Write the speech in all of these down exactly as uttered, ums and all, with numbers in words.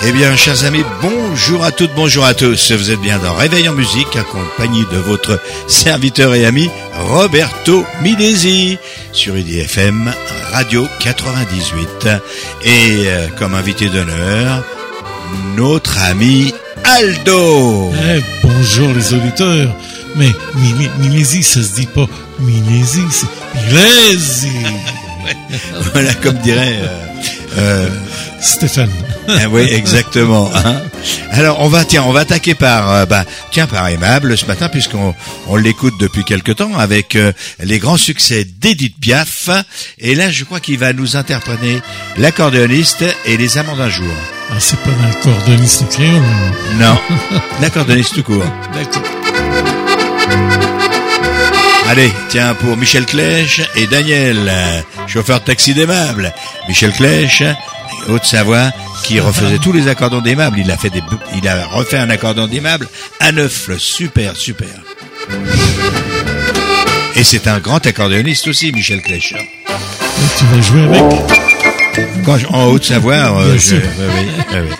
Eh bien, chers amis, bonjour à toutes, bonjour à tous. Vous êtes bien dans Réveil en musique, accompagné de votre serviteur et ami Roberto Milesi sur I D F M Radio quatre-vingt-dix-huit. Et euh, comme invité d'honneur, notre ami Aldo. Eh, bonjour les auditeurs. Mais Milesi, ça se dit pas Milesi, c'est Milesi. Voilà, comme dirait euh, euh, Stéphane. Ah oui, exactement. Hein. Alors, on va, tiens, on va attaquer par, euh, bah, tiens, par Aimable ce matin, puisqu'on on l'écoute depuis quelque temps avec euh, les grands succès d'Edith Piaf. Et là, je crois qu'il va nous interpréter l'accordéoniste et les amants d'un jour. Ah, c'est pas l'accordéoniste créole. Non, l'accordéoniste tout court. D'accord. Allez, tiens, pour Michel Clèche et Daniel, chauffeur de taxi d'Aimable. Michel Clèche, Haute-Savoie, qui refaisait tous les accordons d'Aimable. Il a fait des, il a refait un accordon d'Aimable à neuf, super, super. Et c'est un grand accordéoniste aussi, Michel Clèche. Et tu vas jouer avec? Quand je, en Haute-Savoie, euh, je, oui, oui, oui, oui.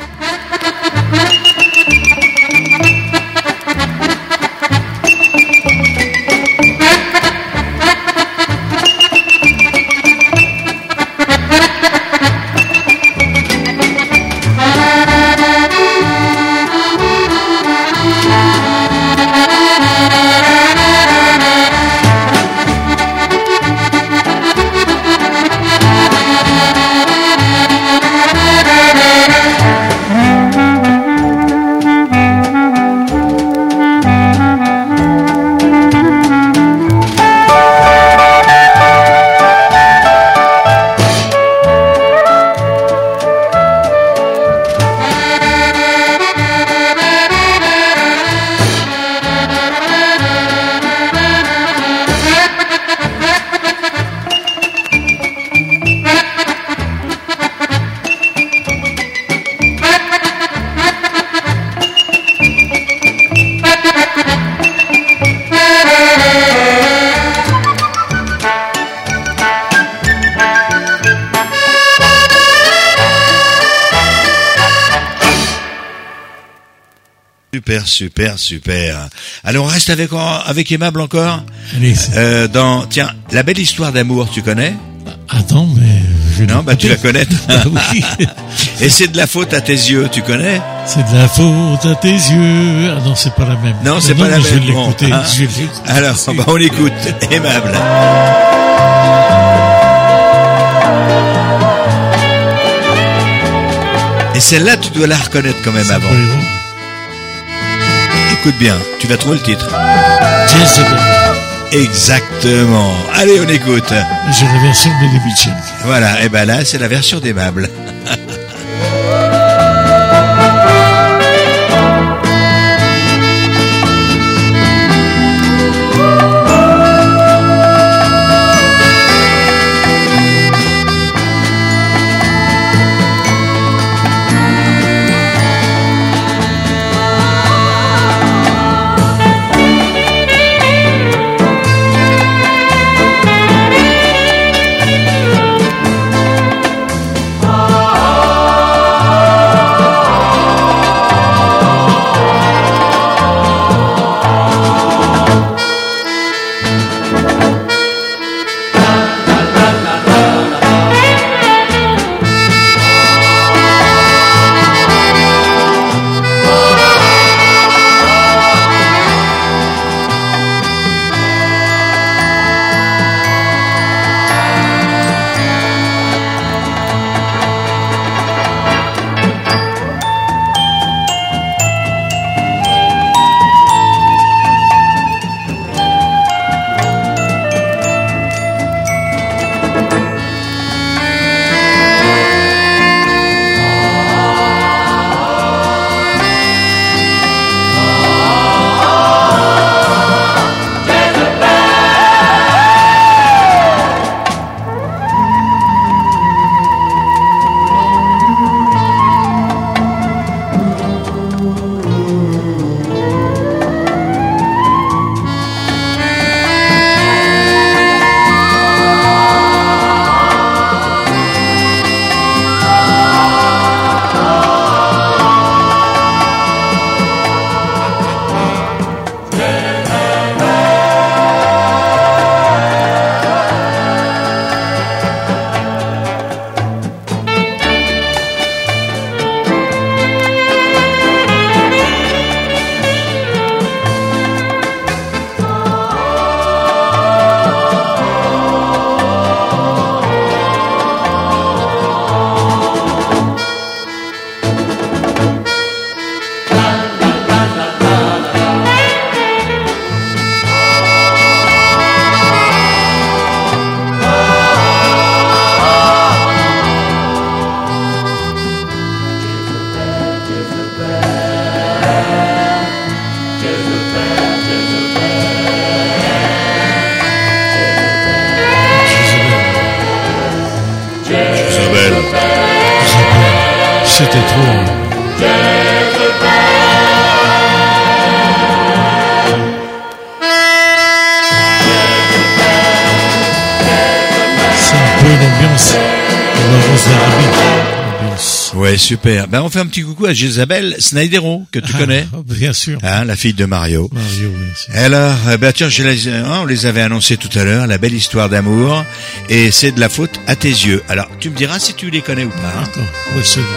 Super, super, super. Alors on reste avec avec Aimable encore. Allez, euh, dans tiens, La belle histoire d'amour, tu connais? Attends, mais je non, bah tu vas connaître. Ah, oui. Et c'est de la faute à tes yeux, tu connais? C'est de la faute à tes yeux. Ah non, c'est pas la même. Non, c'est non, pas la même. même. Je vais l'écouter. Bon, hein. Je vais l'écouter. Alors, bah, on l'écoute. Aimable. Et celle-là, tu dois la reconnaître quand même avant. Écoute bien, tu vas trouver le titre. Jezebel. Exactement. Allez, on écoute. J'ai la version de Eddie Mitchell. Voilà, et ben là, c'est la version d'Aimable. Oh c'était trop. C'est un peu l'ambiance de la Rose d'Arabie. Ouais, super. Ben, on fait un petit coucou à Jésabelle Snydero, que tu Ah, connais. bien sûr. Hein, la fille de Mario. Mario, bien sûr. Alors, eh ben tiens, je les, hein, on les avait annoncés tout à l'heure, la belle histoire d'amour, et c'est de la faute à tes yeux. Alors, tu me diras si tu les connais ou pas. Hein. D'accord. Oui, c'est bon.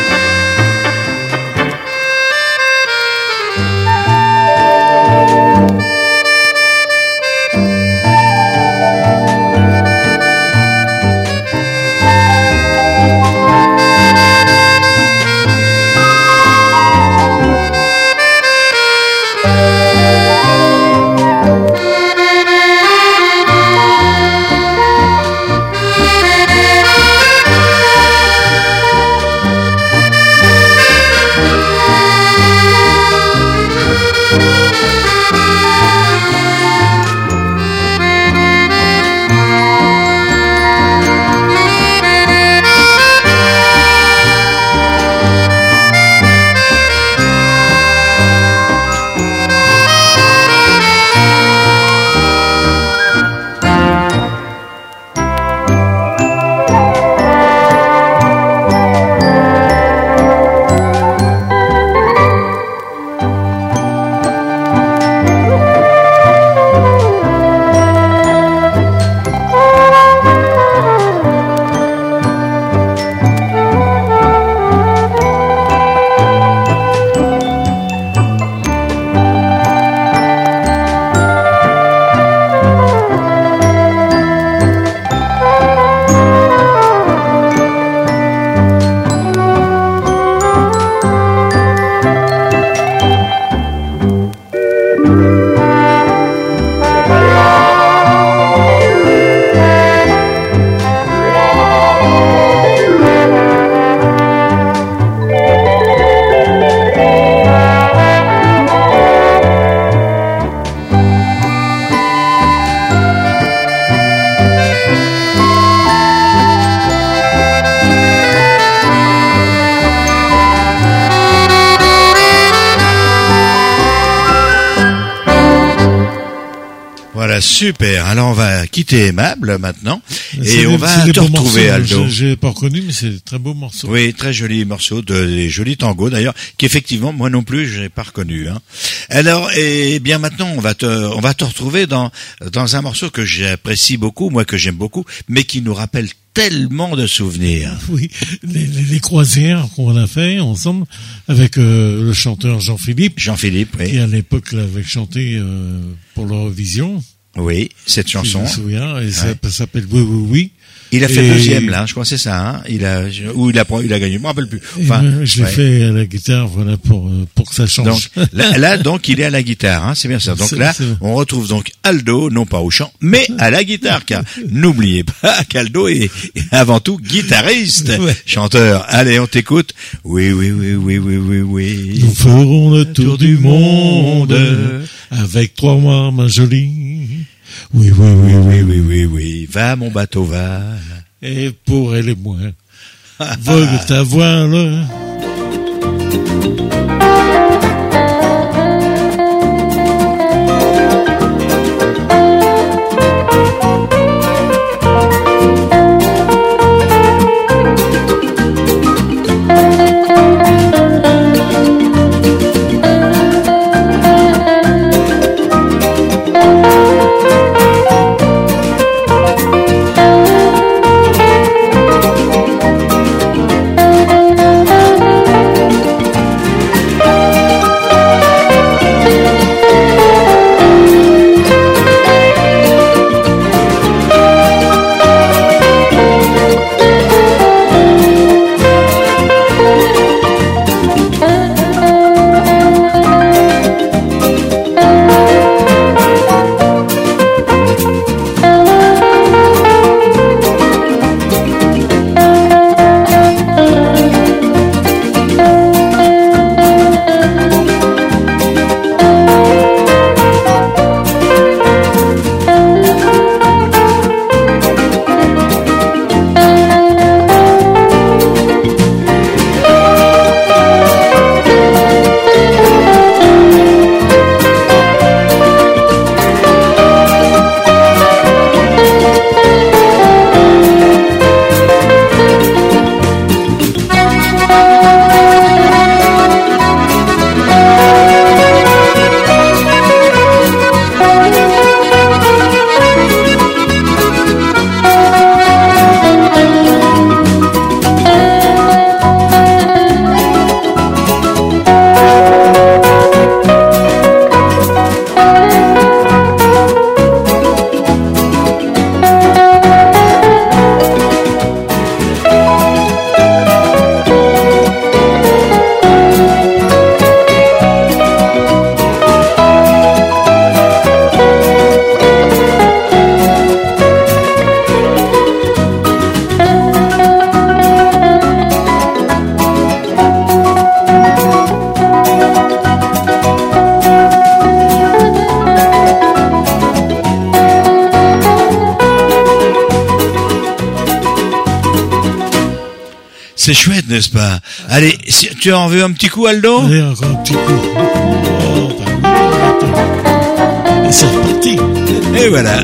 Voilà, super. Alors on va quitter Aimable maintenant C'est et des- on c'est va des te beaux retrouver, morceaux. Aldo. Je- J'ai pas reconnu, mais c'est des très beaux morceaux. Oui, très joli morceau, de, des jolis tangos d'ailleurs, qu'effectivement moi non plus je n'ai pas reconnu. Hein. Alors, eh bien maintenant on va te, on va te retrouver dans dans un morceau que j'apprécie beaucoup, moi que j'aime beaucoup, mais qui nous rappelle tellement de souvenirs. Oui, les, les, les croisières qu'on a fait ensemble avec euh, le chanteur Jean-Philippe, Jean-Philippe, qui oui, à l'époque l'avait chanté euh, pour l'Eurovision. oui, cette Si je chanson. me souviens, et ça Ouais. s'appelle Oui, oui, oui. Il a fait Et- deuxième là, je crois que c'est ça. Hein. Il a, ou il a, il a gagné, je me rappelle plus. Et Enfin, moi, je l'ai ouais. fait à la guitare, voilà, pour euh, pour que ça change. Donc là, là, donc il est à la guitare, hein, c'est bien ça. Donc C'est- là, c'est bon. on retrouve donc Aldo, non pas au chant, mais à la guitare, car n'oubliez pas qu'Aldo est, est avant tout guitariste, Ouais. chanteur. Allez, on t'écoute. Oui, oui, oui, oui, oui, oui, oui. Nous ferons le tour du monde avec trois mois, ma jolie. Oui, oui, oui, Oui, oui, oui, oui. Va, mon bateau, va. Et pour elle et moi, vogue ta voile. C'est chouette, n'est-ce pas? Allez, si, tu en veux un petit coup, Aldo? Allez, encore un petit coup. Oh, bah, et c'est reparti. Et voilà.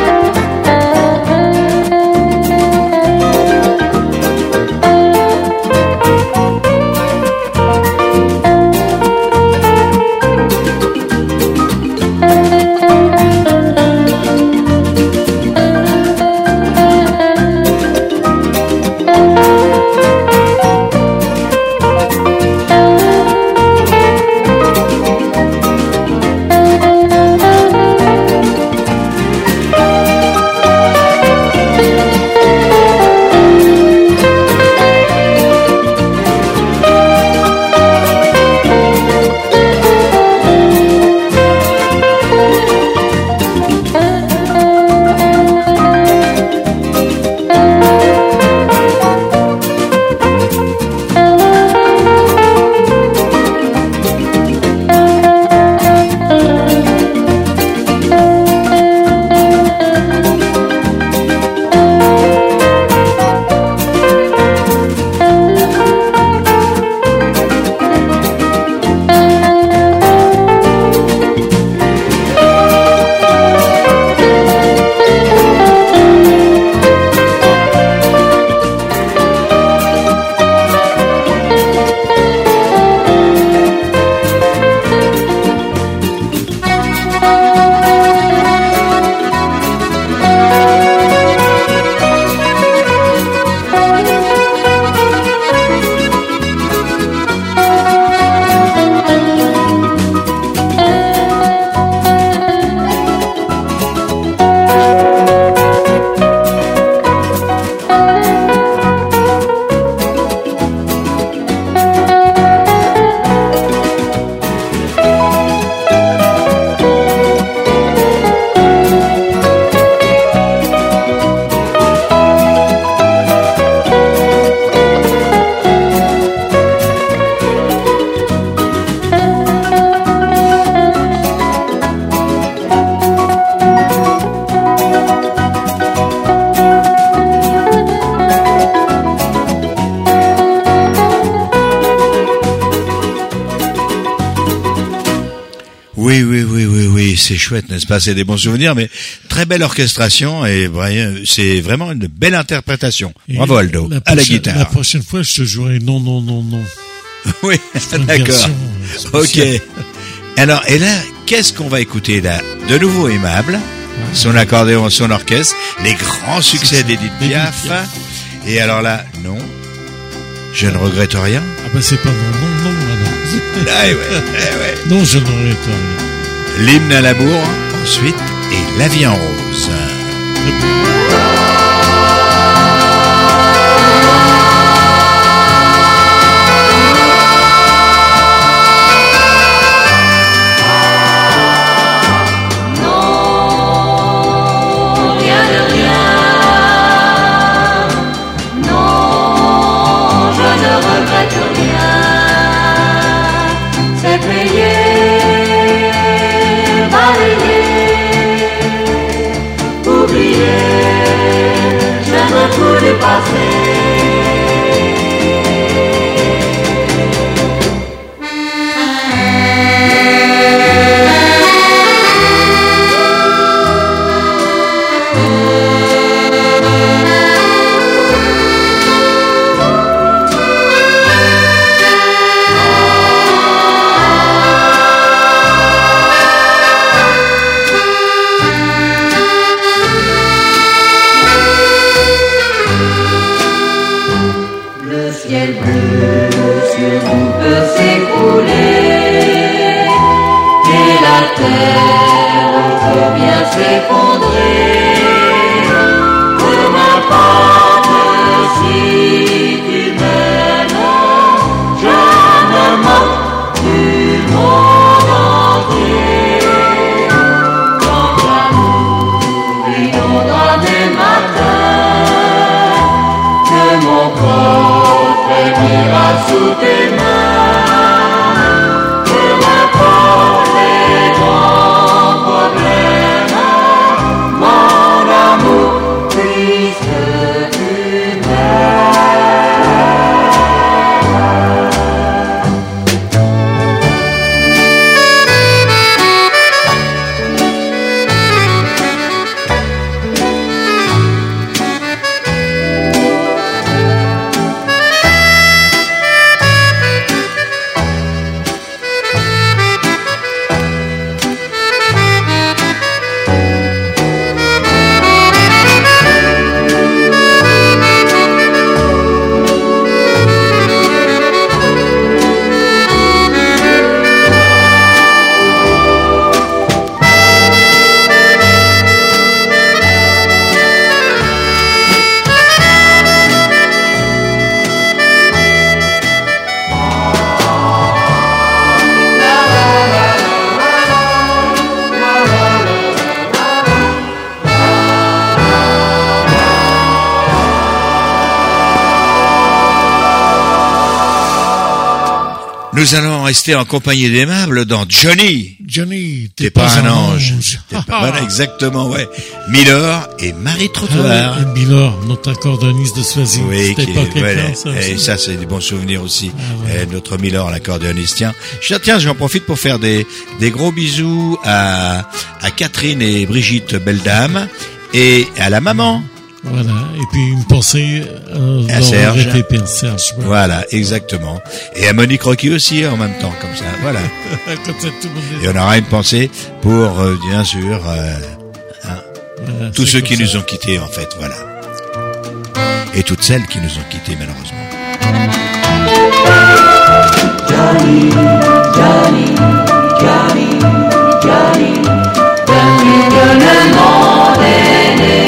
Oui, oui, oui, oui, oui, c'est chouette, n'est-ce pas? C'est des bons souvenirs, mais très belle orchestration et c'est vraiment une belle interprétation. Et bravo Aldo, la à la guitare. La prochaine fois, je te jouerai non, non, non, non. Oui, d'accord. Ok. Alors, et là, qu'est-ce qu'on va écouter là? De nouveau Aimable, ouais. Son accordéon, son orchestre, les grands succès d'Edith Piaf. Piaf. Et alors là, non, je ne regrette rien. Ah bah c'est pas non, non, non, non. Ah, ouais, ouais. Non, je ne regrette rien. L'hymne à l'amour, ensuite, et La vie en rose. Nous allons rester en compagnie d'Aimable dans Johnny. Johnny, t'es, t'es pas, pas un ange. ange. T'es pas, voilà, exactement, ouais. Milor et Marie Trottoir. Ah, Milor, notre accordéoniste de Soisy. Oui, C'était qui, pas quelqu'un, ouais, ça et ça, c'est des bons souvenirs aussi. Ah, ouais. euh, notre Milor, l'accordéoniste. Tiens, tiens, j'en profite pour faire des, des gros bisous à, à Catherine et Brigitte Belledame et à la maman. Voilà, et puis une pensée euh, à Serge. Serge ouais. Voilà, exactement. Et à Monique Rocky aussi en même temps, comme ça. Voilà. Comme ça, tout le monde est... Et on aura une pensée pour, euh, bien sûr, euh, hein, voilà, tous ceux qui ça. nous ont quittés, en fait. Voilà. Et toutes celles qui nous ont quittés, malheureusement. Johnny, Johnny, Johnny, Johnny, depuis que le monde est né.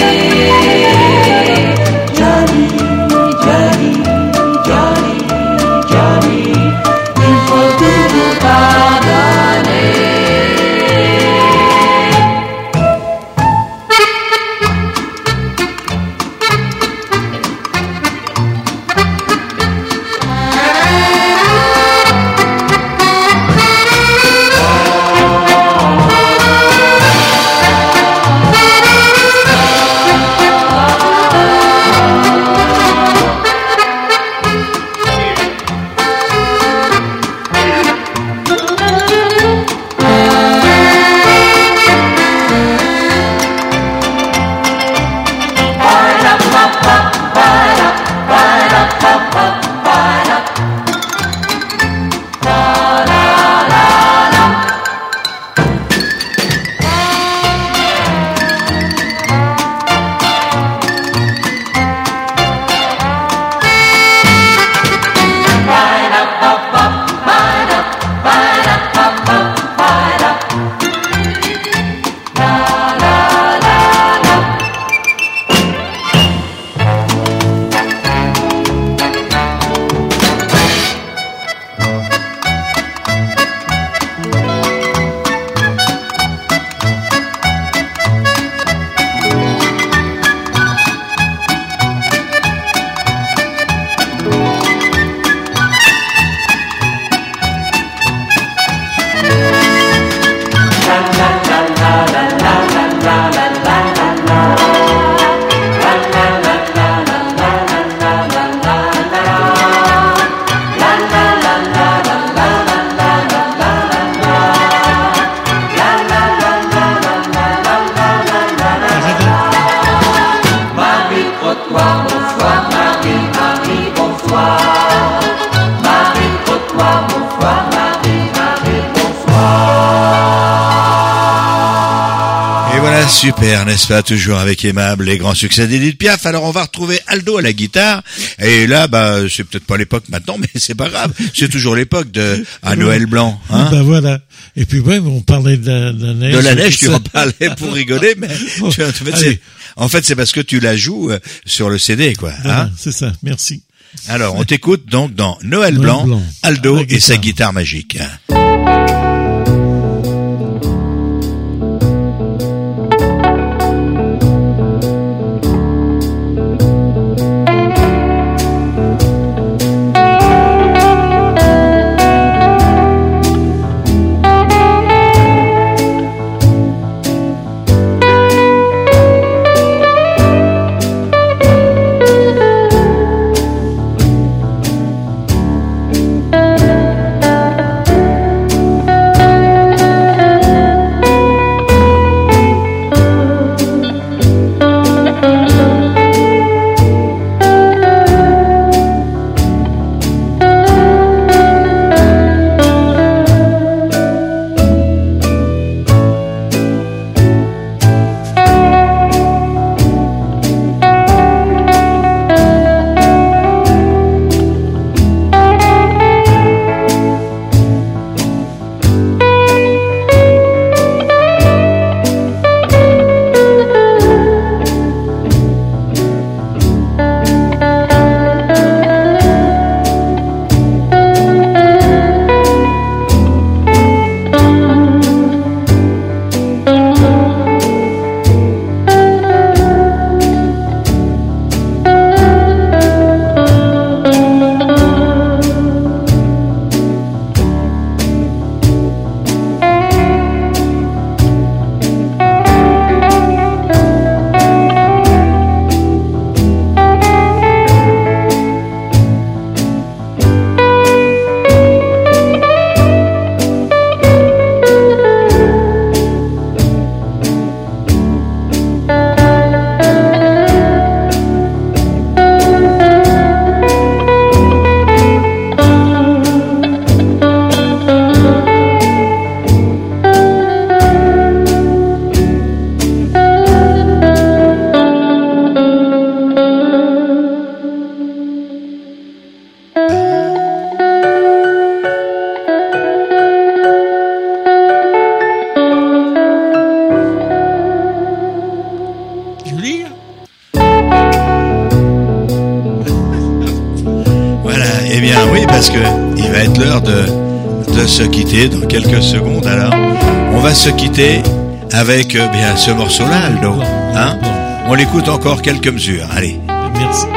Super, n'est-ce pas, toujours avec Aimable, les grands succès d'Édith Piaf. Alors on va retrouver Aldo à la guitare, et là, bah, c'est peut-être pas l'époque maintenant, mais c'est pas grave, c'est toujours l'époque de à Noël blanc, hein. Bah voilà. Et puis ouais, on parlait de la, de la neige. De la neige, tu en parlais pour rigoler, mais bon, tu, en, fait, c'est, en fait, c'est parce que tu la joues sur le C D, quoi. Voilà, hein. C'est ça. Merci. Alors, on t'écoute donc dans Noël, Noël blanc, blanc, Aldo et sa guitare magique. va être l'heure de, de se quitter dans quelques secondes. Alors, on va se quitter avec euh, bien ce morceau-là, Aldo. Hein? On l'écoute encore quelques mesures. Allez. Merci.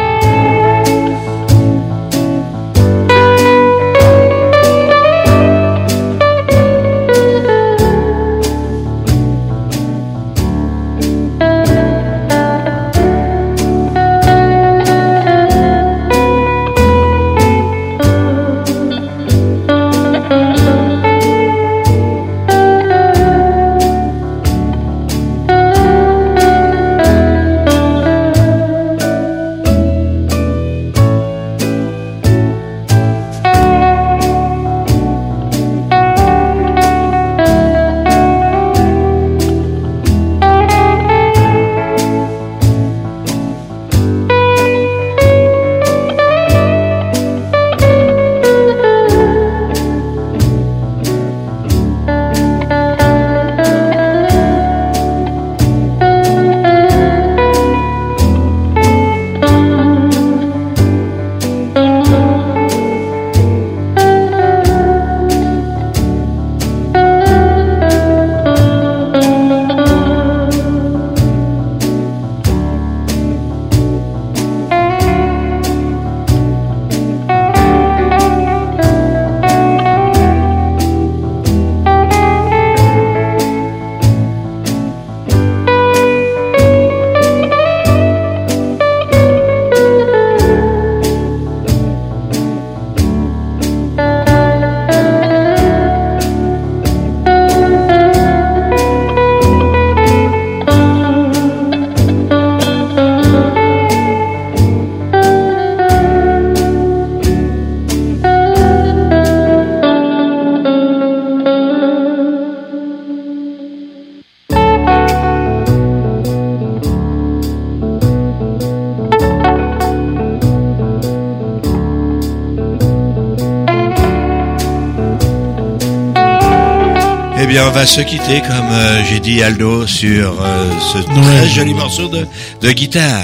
Eh bien, on va se quitter, comme euh, j'ai dit, Aldo, sur euh, ce Ouais, très joli ouais. morceau de, de guitare.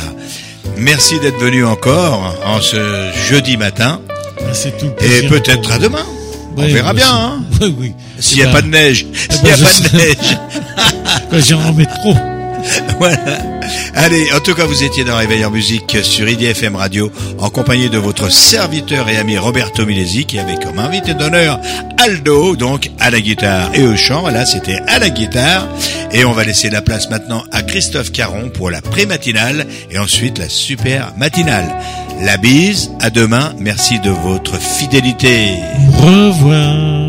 Merci d'être venu encore en ce jeudi matin. C'est tout le Et plaisir peut-être pour- à demain. On Ouais, verra ouais, bien, c'est- hein. Oui, oui. S'il Eh n'y a ben, pas de neige. eh S'il ben, n'y a je pas de sais. neige. ben, j'en remets trop. Voilà. Allez, en tout cas, vous étiez dans Réveil en musique sur I D F M Radio, en compagnie de votre serviteur et ami Roberto Milesi, qui avait comme invité d'honneur Aldo, donc à la guitare et au chant. Voilà, c'était à la guitare. Et on va laisser la place maintenant à Christophe Caron pour la pré-matinale et ensuite la super matinale. La bise, à demain, merci de votre fidélité. Au revoir.